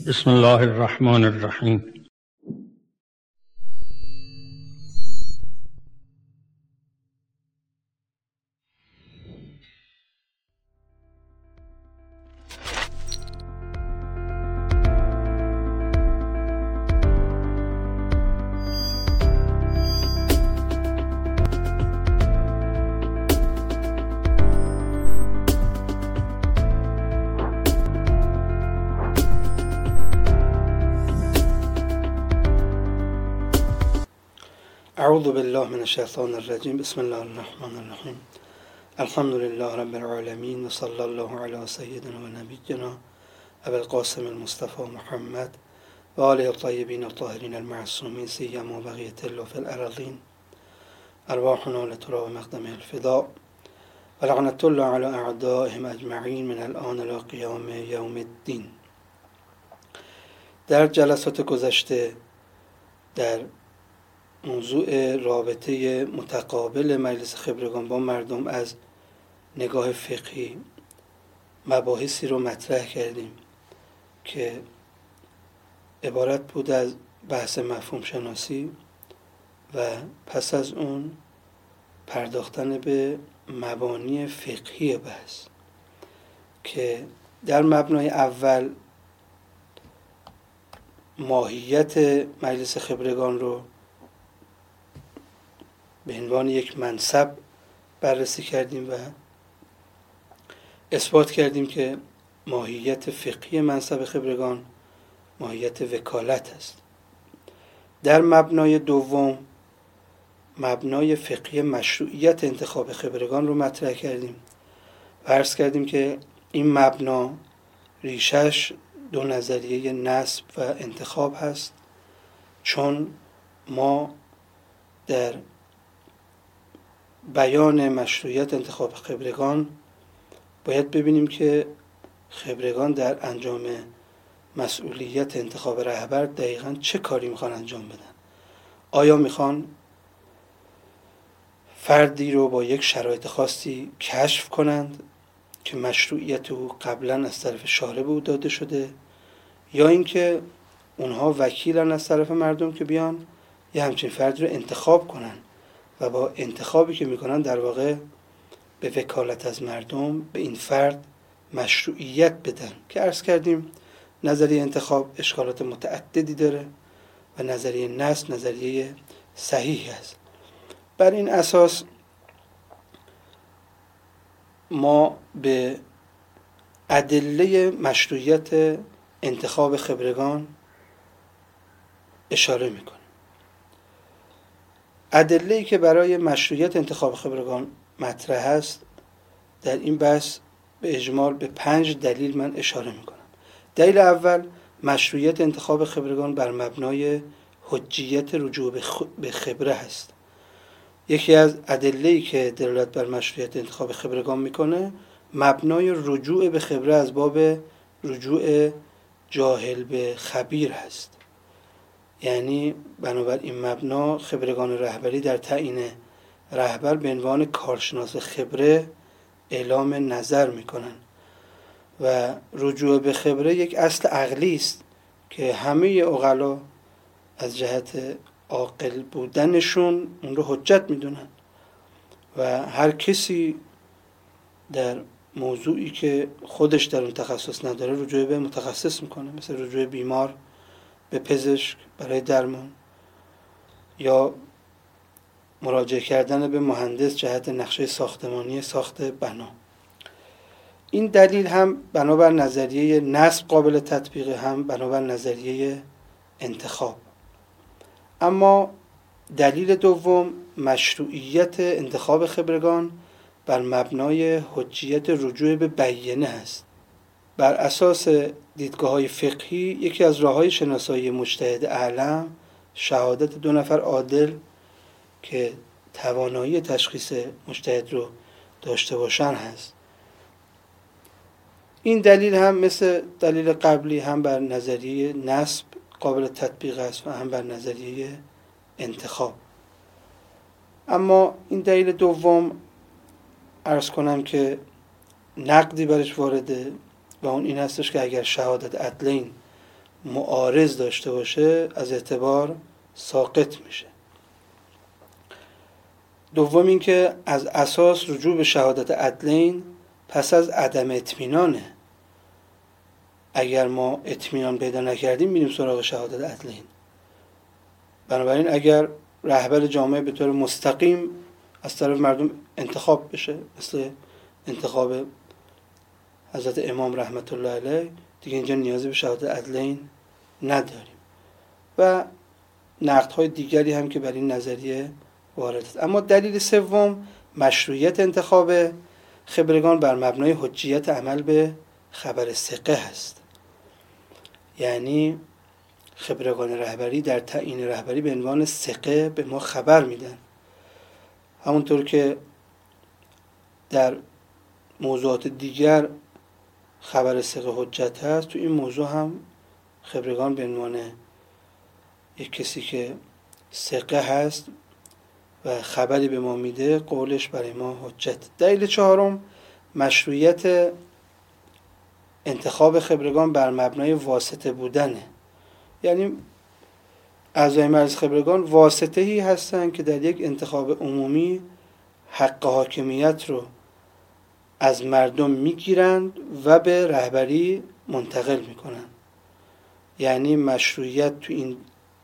بسم الله الرحمن الرحیم. اعوذ بالله من الشیطان الرجیم. بسم الله الرحمن الرحیم. الحمد لله رب العالمین و صلی الله علی سیدنا و نبینا ابی القاسم المصطفى محمد و آله الطیبین الطاهرین المعصومین سیما بقیة الله فی الارضین. ارواحنا لتراب مقدم الفداء و لعنة الله علی اعدائهم اجمعین من الان الی قیام یوم الدین. در جلسات گذشته در موضوع رابطه متقابل مجلس خبرگان با مردم از نگاه فقهی مباحثی رو مطرح کردیم که عبارت بود از بحث مفهوم شناسی و پس از اون پرداختن به مبانی فقهی بحث که در مبنای اول ماهیت مجلس خبرگان رو به عنوان یک منصب بررسی کردیم و اثبات کردیم که ماهیت فقهی منصب خبرگان ماهیت وکالت است. در مبنای دوم مبنای فقهی مشروعیت انتخاب خبرگان رو مطرح کردیم و عرض کردیم که این مبنا ریشش دو نظریه نسب و انتخاب هست، چون ما در بیان مشروعیت انتخاب خبرگان باید ببینیم که خبرگان در انجام مسئولیت انتخاب رهبر دقیقاً چه کاری میخوان انجام بدن. آیا میخوان فردی رو با یک شرایط خاصی کشف کنند که مشروعیت او قبلا از طرف شارع به او داده شده، یا اینکه اونها وکیلن از طرف مردم که بیان یه همچین فردی رو انتخاب کنن و با انتخابی که میکنن در واقع به وکالت از مردم به این فرد مشروعیت بدن که عرض کردیم نظریه انتخاب اشکالات متعددی داره و نظریه نسب نظریه صحیحی است. بر این اساس ما به ادله مشروعیت انتخاب خبرگان اشاره میکنیم. ادله‌ای که برای مشروعیت انتخاب خبرگان مطرح است در این بحث به اجمال به 5 دلیل من اشاره میکنم. دلیل اول مشروعیت انتخاب خبرگان بر مبنای حجیت رجوع به خبره است. یکی از ادله‌ای که دلالت بر مشروعیت انتخاب خبرگان میکنه مبنای رجوع به خبره از باب رجوع جاهل به خبیر هست. یعنی بنابر این مبنا خبرگان رهبری در تعیین رهبر به عنوان کارشناس خبره اعلام نظر میکنن و رجوع به خبره یک اصل عقلی است که همه عقلا از جهت عاقل بودنشون اون رو حجت میدونن و هر کسی در موضوعی که خودش در اون تخصص نداره رجوع به متخصص میکنه، مثل رجوع بیمار به پزشک برای درمان یا مراجعه کردن به مهندس جهت نقشه ساختمانی ساخت بنا. این دلیل هم بنابر نظریه نسب قابل تطبیقه، هم بنابر نظریه انتخاب. اما دلیل دوم مشروعیت انتخاب خبرگان بر مبنای حجیت رجوع به بیینه است. بر اساس دیدگاه‌های فقهی یکی از راه‌های شناسایی مجتهد اعلم شهادت 2 نفر عادل که توانایی تشخیص مجتهد رو داشته باشن هست. این دلیل هم مثل دلیل قبلی هم بر نظریه نسب قابل تطبیق است و هم بر نظریه انتخاب. اما این دلیل دوم عرض کنم که نقدی برش وارده و اون این هستش که اگر شهادت عدلین معارض داشته باشه از اعتبار ساقط میشه. دوم این که از اساس رجوع به شهادت عدلین پس از عدم اطمینانه. اگر ما اطمینان پیدا نکردیم میریم سراغ شهادت عدلین. بنابراین اگر رهبر جامعه به طور مستقیم از طرف مردم انتخاب بشه، مثل انتخاب حضرت امام رحمت الله علیه، دیگه اینجا نیازی به شهادت عدلین نداریم. و نقدهای دیگری هم که بر این نظریه وارد است. اما دلیل سوم مشروعیت انتخاب خبرگان بر مبنای حجیت عمل به خبر ثقه است. یعنی خبرگان رهبری در تعیین رهبری به عنوان ثقه به ما خبر میدن. همونطور که در موضوعات دیگر خبر ثقه حجت هست، تو این موضوع هم خبرگان به عنوان یک کسی که ثقه هست و خبری به ما میده، قولش برای ما حجت. دلیل چهارم مشروعیت انتخاب خبرگان بر مبنای واسطه بودنه. یعنی اعضای مجلس خبرگان واسطه‌ای هستند که در یک انتخاب عمومی حق حاکمیت رو از مردم میگیرند و به رهبری منتقل میکنند. یعنی مشروعیت تو این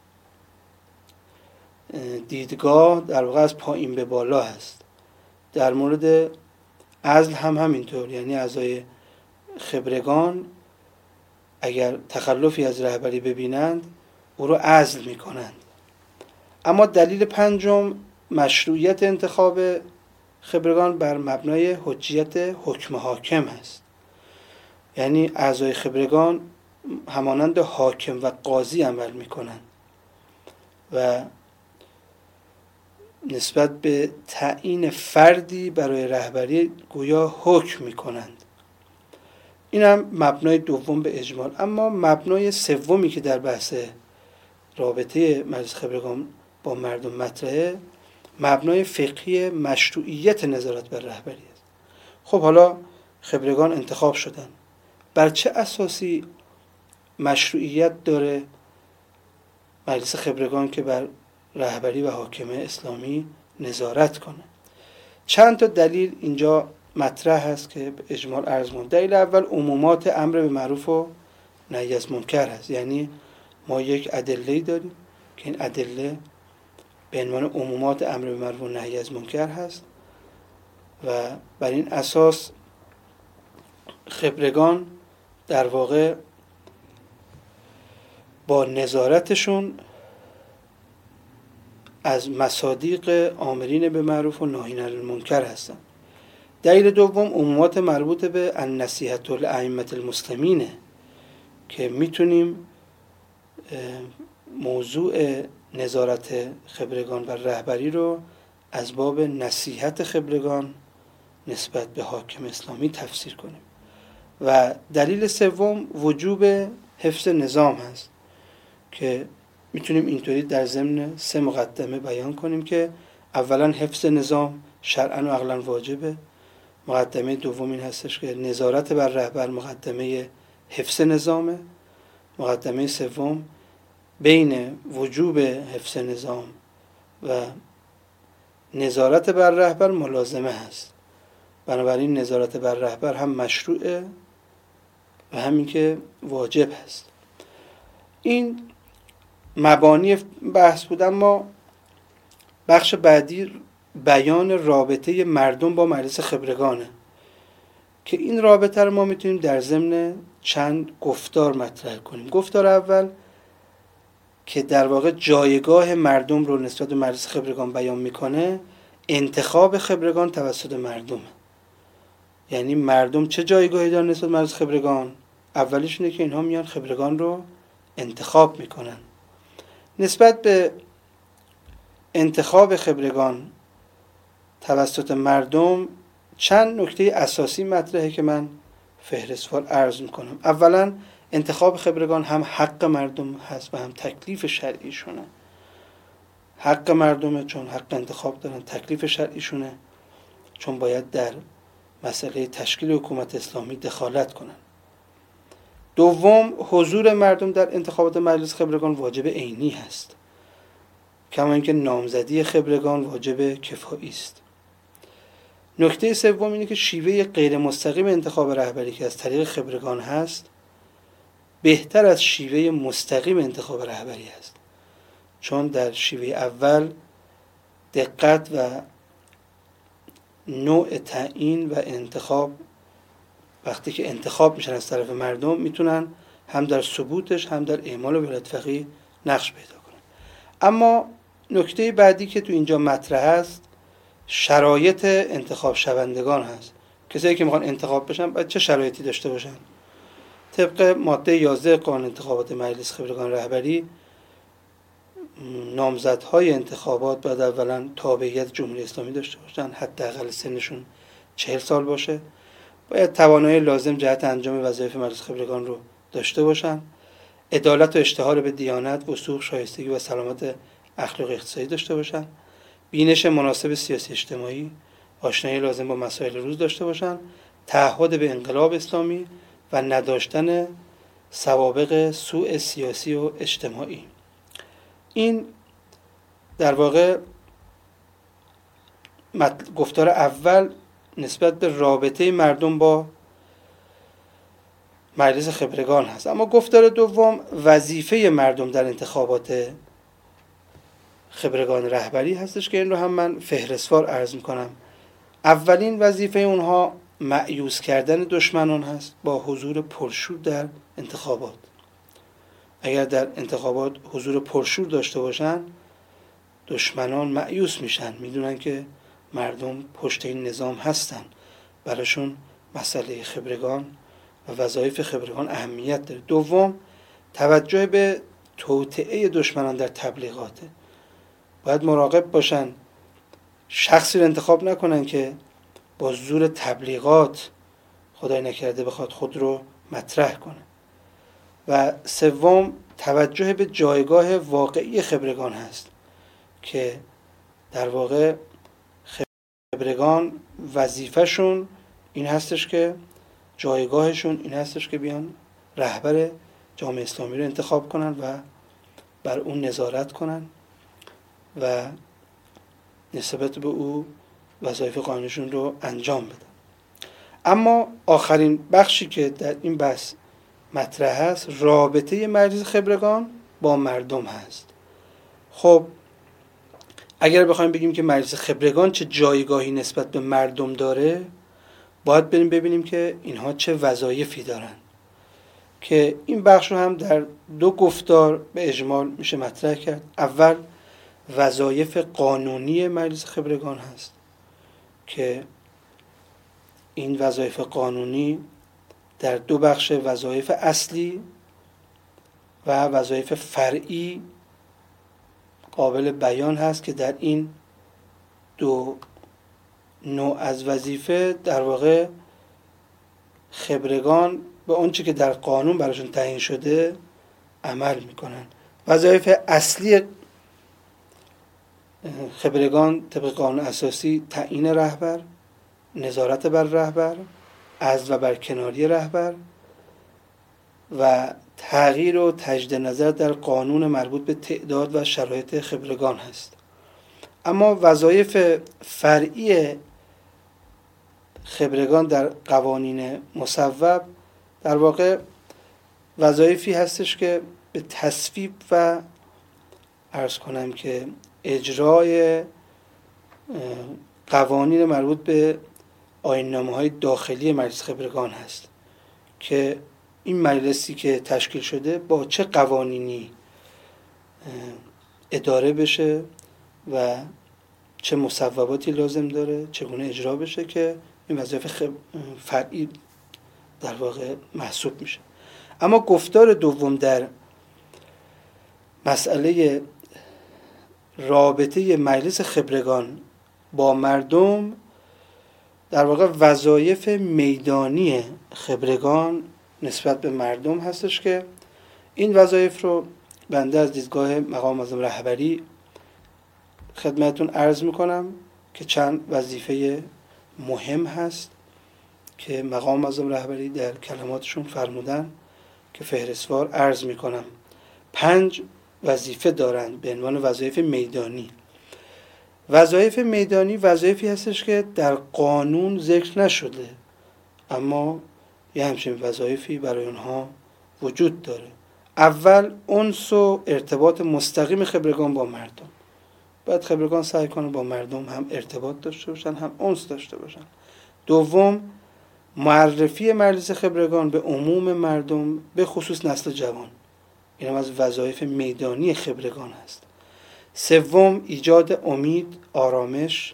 دیدگاه در واقع از پایین به بالا هست. در مورد عزل هم همینطور. یعنی اعضای خبرگان اگر تخلفی از رهبری ببینند او رو عزل میکنند. اما دلیل پنجم مشروعیت انتخاب خبرگان بر مبنای حجیت حکم حاکم است. یعنی اعضای خبرگان همانند حاکم و قاضی عمل میکنند و نسبت به تعیین فردی برای رهبری گویا حکم میکنند. این هم مبنای دوم به اجمال. اما مبنای سومی که در بحث رابطه مجلس خبرگان با مردم مطرحه، مبنای فقهی مشروعیت نظارت بر رهبری است. خب حالا خبرگان انتخاب شدن، بر چه اساسی مشروعیت داره مجلس خبرگان که بر رهبری و حاکمیت اسلامی نظارت کنه؟ چند تا دلیل اینجا مطرح هست که به اجمال عرض کنم. دلیل اول عمومات امر به معروف و نهی از منکر هست. یعنی ما یک ادله‌ای داریم که این ادله به عنوان عمومات امر به معروف و نهی از منکر هست و بر این اساس خبرگان در واقع با نظارتشون از مصادیق آمرین به معروف و ناهین عن المنکر هستند. دلیل دوم عمومات مربوط به النصیحة لأئمة المسلمینه که میتونیم موضوع نظارت خبرگان بر رهبری رو از باب نصیحت خبرگان نسبت به حاکم اسلامی تفسیر کنیم. و دلیل سوم وجوب حفظ نظام هست که میتونیم اینطوری در ضمن 3 مقدمه بیان کنیم که اولا حفظ نظام شرعاً و عقلاً واجبه. مقدمه دوم این هستش که نظارت بر رهبر مقدمه حفظ نظامه. مقدمه سوم بین وجوب حفظ نظام و نظارت بر رهبر ملازمه هست. بنابراین نظارت بر رهبر هم مشروعه و همین که واجب هست. این مبانی بحث بود. اما بخش بعدی بیان رابطه مردم با مجلس خبرگانه که این رابطه رو ما میتونیم در ضمن چند گفتار مطرح کنیم. گفتار اول که در واقع جایگاه مردم رو نسبت به مجلس خبرگان بیان میکنه، انتخاب خبرگان توسط مردمه. یعنی مردم چه جایگاهی دارن نسبت به مجلس خبرگان؟ اولیش اینه که اینها میان خبرگان رو انتخاب میکنن. نسبت به انتخاب خبرگان توسط مردم چند نکته اساسی مطرحه که من فهرستوار عرض میکنم. اولا انتخاب خبرگان هم حق مردم هست و هم تکلیف شرعیشونه. حق مردمه چون حق انتخاب دارن، تکلیف شرعیشونه چون باید در مسئله تشکیل حکومت اسلامی دخالت کنن. دوم، حضور مردم در انتخابات مجلس خبرگان واجب عینی است، کما اینکه نامزدی خبرگان واجب کفایی است. نکته سوم اینه که شیوه غیر مستقیم انتخاب رهبری که از طریق خبرگان هست بهتر از شیوه مستقیم انتخاب رهبری است، چون در شیوه اول دقت و نوع تعیین و انتخاب وقتی که انتخاب میشن از طرف مردم میتونن هم در ثبوتش هم در اعمال ولایت فقیه نقش پیدا کنن. اما نکته بعدی که تو اینجا مطرح است شرایط انتخاب شوندگان هست. کسایی که میخوان انتخاب بشن باید چه شرایطی داشته باشن؟ طبق ماده 11 قانون انتخابات مجلس خبرگان رهبری نامزدهای انتخابات باید اولا تابعیت جمهوری اسلامی داشته باشن، حداقل سنشون 40 سال باشه، باید توانایی لازم جهت انجام وظایف مجلس خبرگان رو داشته باشن، عدالت و اشتهار به دیانت، وثوق، شایستگی و سلامت اخلاقی اقتصادی داشته باشن، بینش مناسب سیاسی اجتماعی، آشنایی لازم با مسائل روز داشته باشن، تعهد به انقلاب اسلامی و نداشتن سوابق سوء سیاسی و اجتماعی. این در واقع گفتار اول نسبت به رابطه مردم با مجلس خبرگان هست. اما گفتار دوم وظیفه مردم در انتخابات خبرگان رهبری هستش که این رو هم من فهرستوار عرض میکنم. اولین وظیفه اونها مأیوس کردن دشمنان هست با حضور پرشور در انتخابات. اگر در انتخابات حضور پرشور داشته باشن دشمنان مأیوس میشن، میدونن که مردم پشت این نظام هستن، براشون مسئله خبرگان و وظایف خبرگان اهمیت داره. دوم، توجه به توطئه دشمنان در تبلیغاته. باید مراقب باشن شخصی رو انتخاب نکنن که با زور تبلیغات خدای نکرده بخواد خود رو مطرح کنه. و سوم، توجه به جایگاه واقعی خبرگان هست که در واقع خبرگان وظیفهشون این هستش که جایگاهشون این هستش که بیان رهبر جامعه اسلامی رو انتخاب کنن و بر اون نظارت کنن و نسبت به او وظایف قانونیشون رو انجام بدن. اما آخرین بخشی که در این بحث مطرح هست رابطه مجلس خبرگان با مردم هست. خب اگر بخوایم بگیم که مجلس خبرگان چه جایگاهی نسبت به مردم داره، باید بریم ببینیم که اینها چه وظایفی دارن که این بخش رو هم در دو گفتار به اجمال میشه مطرح کرد. اول وظایف قانونی مجلس خبرگان هست که این وظایف قانونی در دو بخش وظایف اصلی و وظایف فرعی قابل بیان هست که در این دو نوع از وظیفه در واقع خبرگان به آنچه که در قانون براشون تعیین شده عمل میکنن. وظایف اصلی خبرگان طبق قانون اساسی تعیین رهبر، نظارت بر رهبر، عزل و برکناری رهبر و تغییر و تجدید نظر در قانون مربوط به تعداد و شرایط خبرگان هست. اما وظایف فرعی خبرگان در قوانین مصوب در واقع وظایفی هستش که به تصویب و عرض کنم که اجرای قوانین مربوط به آیین‌نامه‌های داخلی مجلس خبرگان هست که این مجلسی که تشکیل شده با چه قوانینی اداره بشه و چه مصوباتی لازم داره چگونه اجرا بشه که این وظایف فرعی در واقع محسوب میشه. اما گفتار دوم در مسئله رابطه مجلس خبرگان با مردم در واقع وظایف میدانی خبرگان نسبت به مردم هستش که این وظایف رو بنده از دیدگاه مقام معظم رهبری خدمتتون عرض میکنم که چند وظیفه مهم هست که مقام معظم رهبری در کلماتشون فرمودن که فهرستوار عرض میکنم. 5 وظیفه دارند به عنوان وظایف میدانی. وظایف میدانی وظایفی هستش که در قانون ذکر نشده، اما یه همچین وظایفی برای اونها وجود داره. اول، انس و ارتباط مستقیم خبرگان با مردم. باید خبرگان سعی کنه با مردم هم ارتباط داشته باشن، هم انس داشته باشن. دوم، معرفی مجلس خبرگان به عموم مردم، به خصوص نسل جوان. این هم از وظایف میدانی خبرگان است. سوم، ایجاد امید، آرامش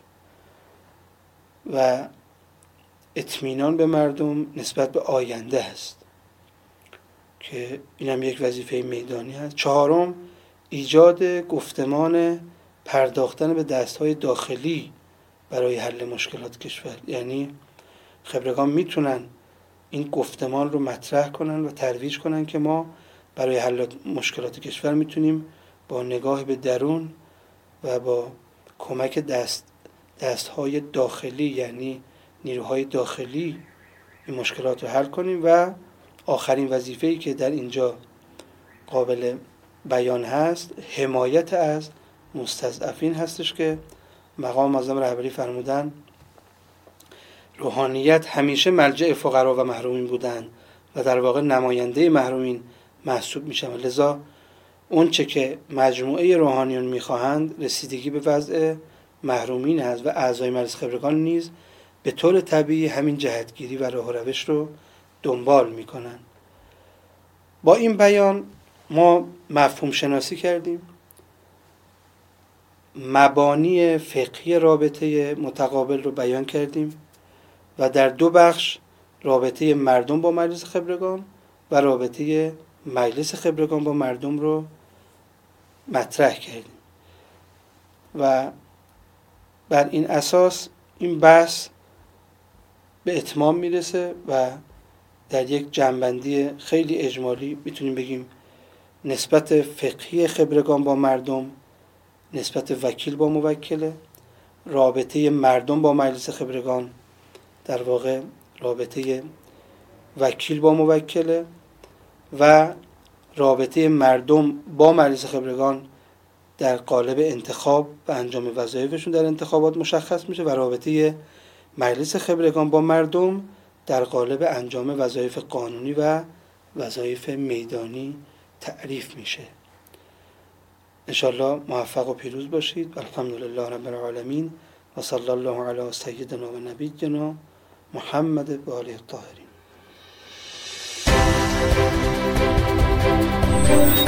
و اطمینان به مردم نسبت به آینده است که این هم یک وظیفه میدانی است. چهارم، ایجاد گفتمان پرداختن به دستهای داخلی برای حل مشکلات کشور. یعنی خبرگان میتونن این گفتمان رو مطرح کنن و ترویج کنن که ما برای حل مشکلات کشور میتونیم با نگاه به درون و با کمک دستهای داخلی، یعنی نیروهای داخلی، این مشکلات رو حل کنیم. و آخرین وظیفه‌ای که در اینجا قابل بیان هست، حمایت از مستضعفین هستش که مقام معظم رهبری فرمودن روحانیت همیشه ملجأ فقرا و محرومین بودند و در واقع نماینده محرومین محسوب میشن. لذا اون چه که مجموعه روحانیون میخواهند رسیدگی به وضع محرومین است و اعضای مجلس خبرگان نیز به طور طبیعی همین جهتگیری و راه و روش رو دنبال میکنن. با این بیان ما مفهوم شناسی کردیم، مبانی فقهی رابطه متقابل رو بیان کردیم و در 2 بخش رابطه مردم با مجلس خبرگان و رابطه مجلس خبرگان با مردم رو مطرح کردیم و بر این اساس این بحث به اتمام میرسه و در یک جمع‌بندی خیلی اجمالی میتونیم بگیم نسبت فقهی خبرگان با مردم، نسبت وکیل با موکله، رابطه مردم با مجلس خبرگان در واقع رابطه وکیل با موکله و رابطه مردم با مجلس خبرگان در قالب انتخاب و انجام وظایفشون در انتخابات مشخص میشه و رابطه مجلس خبرگان با مردم در قالب انجام وظایف قانونی و وظایف میدانی تعریف میشه. انشاءالله موفق و پیروز باشید. الحمدلله رب العالمین و صلی الله علی سیدنا و نبینا محمد و آله الطاهرین.